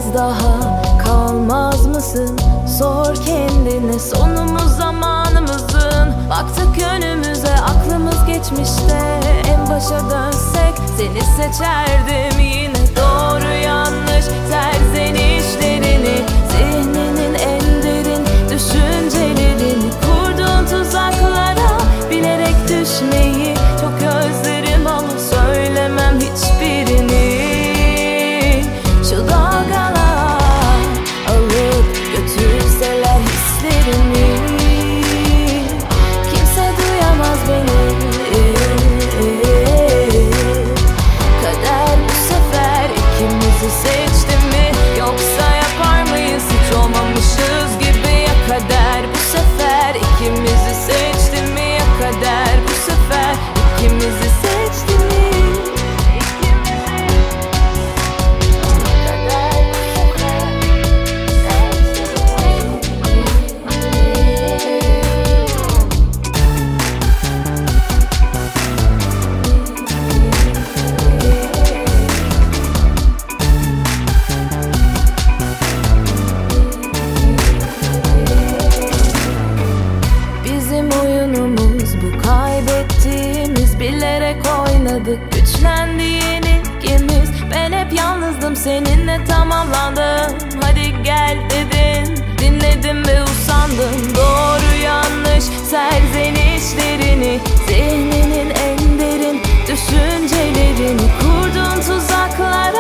biraz daha kalmaz mısın? Sor kendine, sonumuz zamanımızın. Baktık önümüze, aklımız geçmişte. En başa dönsek seni seçerdim yine. Doğru yanlış serzenişlerini, zihninin en derin düşüncelerini, kurduğun tuzaklara bilerek düşmeyi çok özlerim ama söylemem hiçbirini. Şu dalgalar alıp götürseler hislerimi, kimse duyamaz beni. Kader bu sefer ikimizi seçti mi? Yoksa yapar mıyız hiç olmamışız gibi? Ya kader bu sefer ikimizi seçti mi? Ya kader bu sefer ikimizi seçti mi? Bilerek oynadık, güçlendi yenilgimiz. Ben hep yalnızdım, seninle tamamlandım. Hadi gel dedin, dinledim ve usandım. Doğru yanlış serzenişlerini, zihninin en derin düşüncelerini, kurduğun tuzaklar